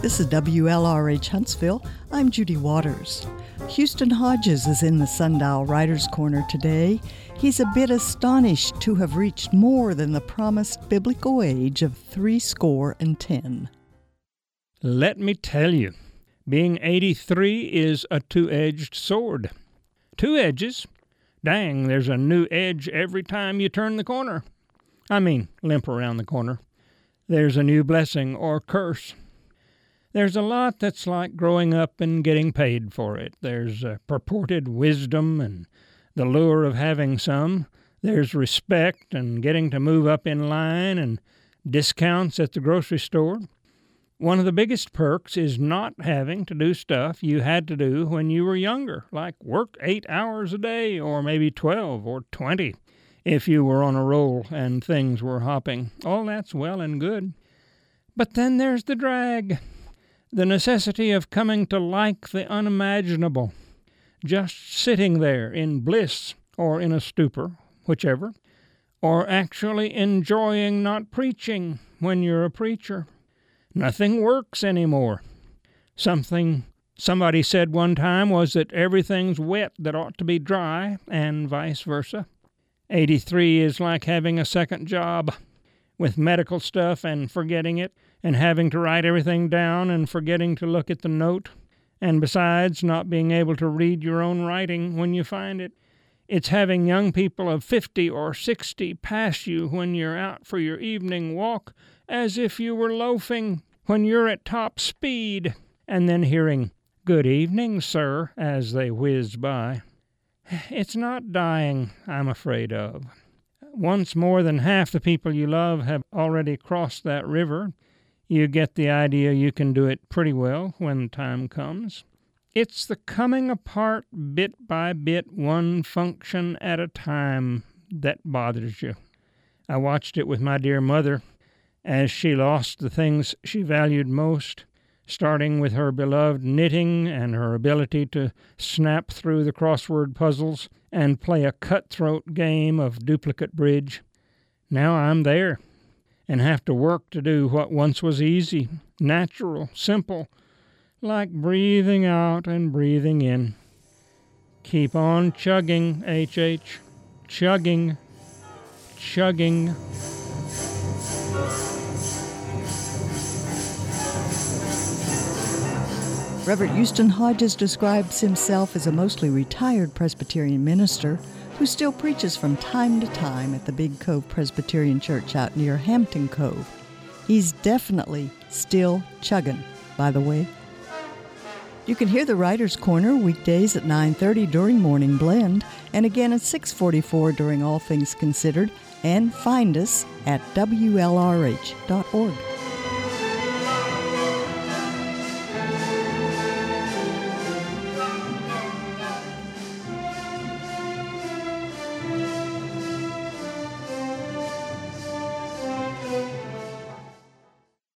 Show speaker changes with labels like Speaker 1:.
Speaker 1: This is WLRH Huntsville. I'm Judy Waters. Houston Hodges is in the Sundial Writers' Corner today. He's a bit astonished to have reached more than the promised biblical age of 70.
Speaker 2: Let me tell you, being 83 is a two-edged sword. Two edges? Dang, there's a new edge every time you turn the corner. I mean, limp around the corner. There's a new blessing or curse. There's a lot that's like growing up and getting paid for it. There's purported wisdom and the lure of having some. There's respect and getting to move up in line and discounts at the grocery store. One of the biggest perks is not having to do stuff you had to do when you were younger, like work 8 hours a day or maybe 12 or 20 if you were on a roll and things were hopping. All that's well and good. But then there's the drag. The necessity of coming to like the unimaginable, just sitting there in bliss or in a stupor, whichever, or actually enjoying not preaching when you're a preacher. Nothing works anymore. Something somebody said one time was that everything's wet that ought to be dry, and vice versa. 83 is like having a second job, with medical stuff and forgetting it, and having to write everything down and forgetting to look at the note, and besides not being able to read your own writing when you find it. It's having young people of 50 or 60 pass you when you're out for your evening walk as if you were loafing when you're at top speed, and then hearing, "Good evening, sir," as they whiz by. It's not dying I'm afraid of. Once more than half the people you love have already crossed that river, you get the idea you can do it pretty well when the time comes. It's the coming apart bit by bit, one function at a time, that bothers you. I watched it with my dear mother as she lost the things she valued most, starting with her beloved knitting and her ability to snap through the crossword puzzles and play a cutthroat game of duplicate bridge. Now I'm there and have to work to do what once was easy, natural, simple, like breathing out and breathing in. Keep on chugging, H.H. Chugging. Chugging.
Speaker 1: Reverend Houston Hodges describes himself as a mostly retired Presbyterian minister who still preaches from time to time at the Big Cove Presbyterian Church out near Hampton Cove. He's definitely still chugging, by the way. You can hear the Writers' Corner weekdays at 9:30 during Morning Blend and again at 6:44 during All Things Considered, and find us at WLRH.org.